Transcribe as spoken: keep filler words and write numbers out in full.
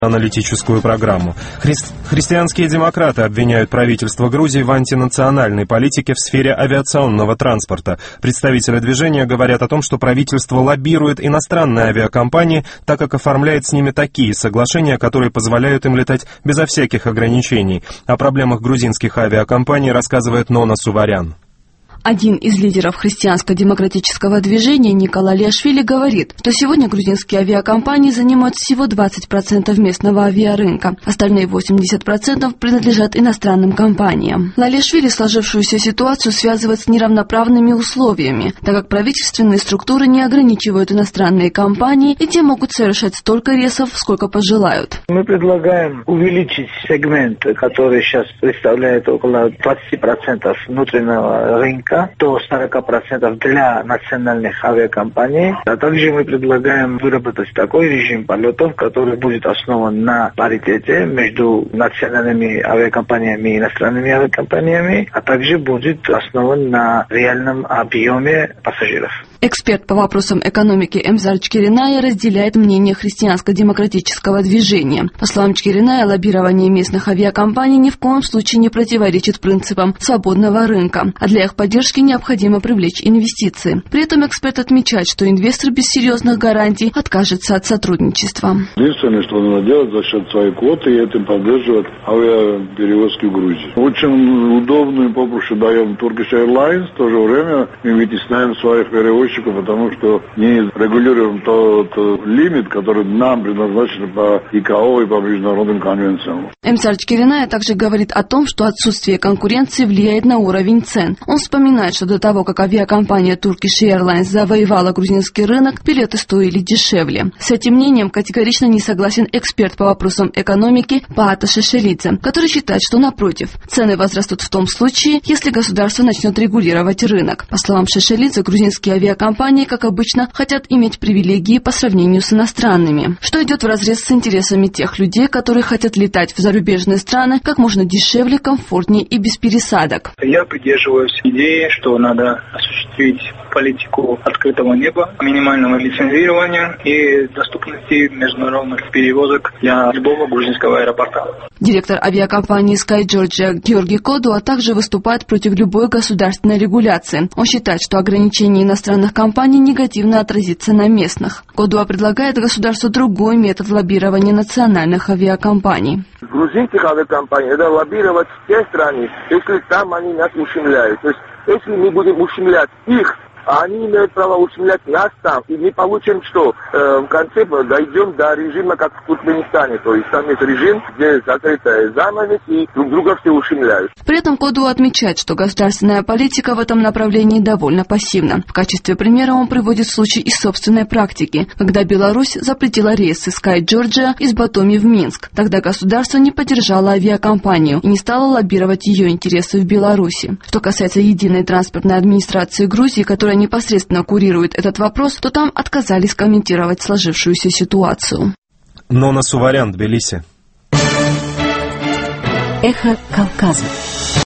аналитическую программу. Хри... Христианские демократы обвиняют правительство Грузии в антинациональной политике в сфере авиационного транспорта. Представители движения говорят о том, что правительство лоббирует иностранные авиакомпании, так как оформляет с ними такие соглашения, которые позволяют им летать безо всяких ограничений. О проблемах грузинских авиакомпаний рассказывает Нона Суварян. Один из лидеров христианско-демократического движения Никола Лиашвили говорит, что сегодня грузинские авиакомпании занимают всего двадцать процентов местного авиарынка. Остальные восемьдесят процентов принадлежат иностранным компаниям. Лиашвили сложившуюся ситуацию связывает с неравноправными условиями, так как правительственные структуры не ограничивают иностранные компании, и те могут совершать столько рейсов, сколько пожелают. Мы предлагаем увеличить сегмент, который сейчас представляет около двадцати процентов внутреннего рынка, до сорока процентов для национальных авиакомпаний. А также мы предлагаем выработать такой режим полетов, который будет основан на паритете между национальными авиакомпаниями и иностранными авиакомпаниями, а также будет основан на реальном объеме пассажиров. Эксперт по вопросам экономики Эмзар Чкириная разделяет мнение христианско-демократического движения. По словам Чкириная, лоббирование местных авиакомпаний ни в коем случае не противоречит принципам свободного рынка, а для их поддержки необходимо привлечь инвестиции. При этом эксперт отмечает, что инвестор без серьезных гарантий откажется от сотрудничества. Единственное, что надо делать за счет своей квоты, и этим поддерживать авиаперевозки в Грузии. Очень удобно и попросту даем Turkish Airlines, в то же время мы вытесняем своих перевозчиков, потому что не регулируем тот, тот лимит, который нам предназначен по ИКАО и по международным конвенциям. Эмзар Чкириная также говорит о том, что отсутствие конкуренции влияет на уровень цен. Он вспоминает, что до того, как авиакомпания Turkish Airlines завоевала грузинский рынок, билеты стоили дешевле. С этим мнением категорично не согласен эксперт по вопросам экономики Паата Шешелидзе, который считает, что напротив, цены возрастут в том случае, если государство начнет регулировать рынок. По словам Шешелидзе, грузинские авиакомпании Компании, как обычно, хотят иметь привилегии по сравнению с иностранными, что идет вразрез с интересами тех людей, которые хотят летать в зарубежные страны как можно дешевле, комфортнее и без пересадок. Я придерживаюсь идеи, что надо осуществить политику открытого неба, минимального лицензирования и доступности международных перевозок для любого грузинского аэропорта. Директор авиакомпании Sky Georgia Георгий Кодуа также выступает против любой государственной регуляции. Он считает, что ограничение иностранных компаний негативно отразится на местных. Кодуа предлагает государству другой метод лоббирования национальных авиакомпаний. Грузинских авиакомпаний надо лоббировать в те страны, если там они нас ущемляют. То есть, если мы будем ущемлять их, а они имеют право ущемлять нас там, и мы получим, что э, в конце дойдем до режима, как в Туркменистане. То есть там есть режим, где закрытая занавес, и друг друга все ущемляют. При этом Кодуа отмечает, что государственная политика в этом направлении довольно пассивна. В качестве примера он приводит случай из собственной практики, когда Беларусь запретила рейсы Sky Georgia из Батуми в Минск. Тогда государство не поддержало авиакомпанию и не стало лоббировать ее интересы в Беларуси. Что касается единой транспортной администрации Грузии, которая непосредственно курирует этот вопрос, то там отказались комментировать сложившуюся ситуацию. Нона Суварян, Тбилиси. Эхо Кавказа.